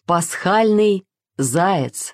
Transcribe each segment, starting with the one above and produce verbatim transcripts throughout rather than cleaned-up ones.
Пасхальный заяц.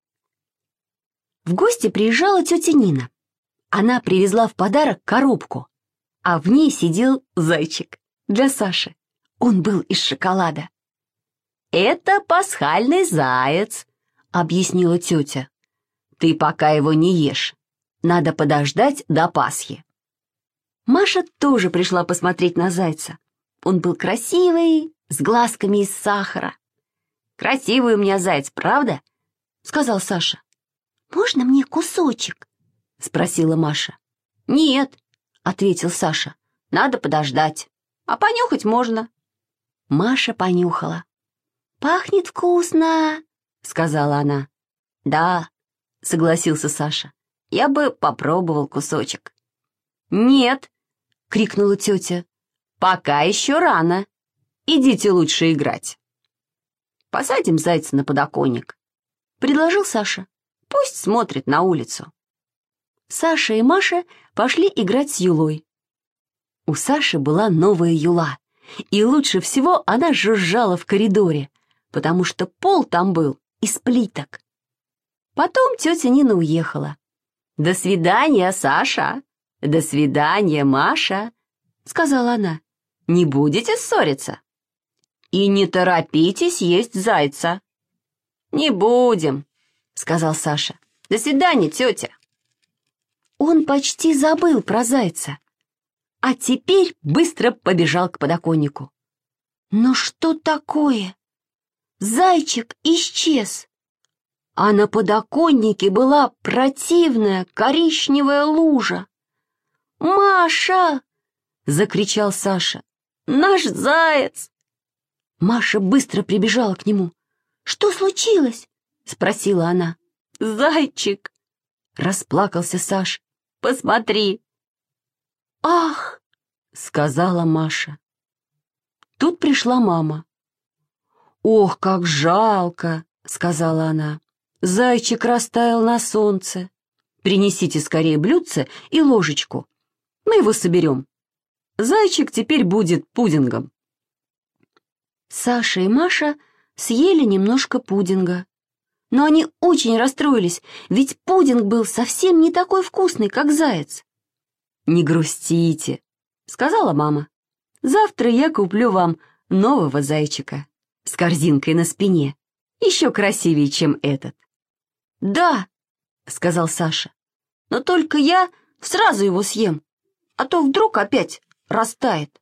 В гости приезжала тетя Нина. Она привезла в подарок коробку, а в ней сидел зайчик для Саши. Он был из шоколада. «Это пасхальный заяц», — объяснила тетя. «Ты пока его не ешь. Надо подождать до Пасхи». Маша тоже пришла посмотреть на зайца. Он был красивый, с глазками из сахара. «Красивый у меня заяц, правда?» — сказал Саша. «Можно мне кусочек?» — спросила Маша. «Нет», — ответил Саша, — «надо подождать, а понюхать можно». Маша понюхала. «Пахнет вкусно», — сказала она. «Да», — согласился Саша, — «я бы попробовал кусочек». «Нет», — крикнула тетя, — «пока еще рано. Идите лучше играть». «Посадим зайца на подоконник», — предложил Саша. «Пусть смотрит на улицу». Саша и Маша пошли играть с юлой. У Саши была новая юла, и лучше всего она жужжала в коридоре, потому что пол там был из плиток. Потом тетя Нина уехала. «До свидания, Саша! До свидания, Маша!» — сказала она. «Не будете ссориться? И не торопитесь есть зайца». «Не будем», — сказал Саша. «До свидания, тетя». Он почти забыл про зайца, а теперь быстро побежал к подоконнику. Но что такое? Зайчик исчез, а на подоконнике была противная коричневая лужа. «Маша!» — закричал Саша. «Наш заяц!» Маша быстро прибежала к нему. «Что случилось?» — спросила она. «Зайчик!» — расплакался Саша. «Посмотри!» «Ах!» — сказала Маша. Тут пришла мама. «Ох, как жалко!» — сказала она. «Зайчик растаял на солнце. Принесите скорее блюдце и ложечку. Мы его соберем. Зайчик теперь будет пудингом». Саша и Маша съели немножко пудинга. Но они очень расстроились, ведь пудинг был совсем не такой вкусный, как заяц. «Не грустите», — сказала мама. «Завтра я куплю вам нового зайчика с корзинкой на спине, еще красивее, чем этот». «Да», — сказал Саша, — «но только я сразу его съем, а то вдруг опять растает».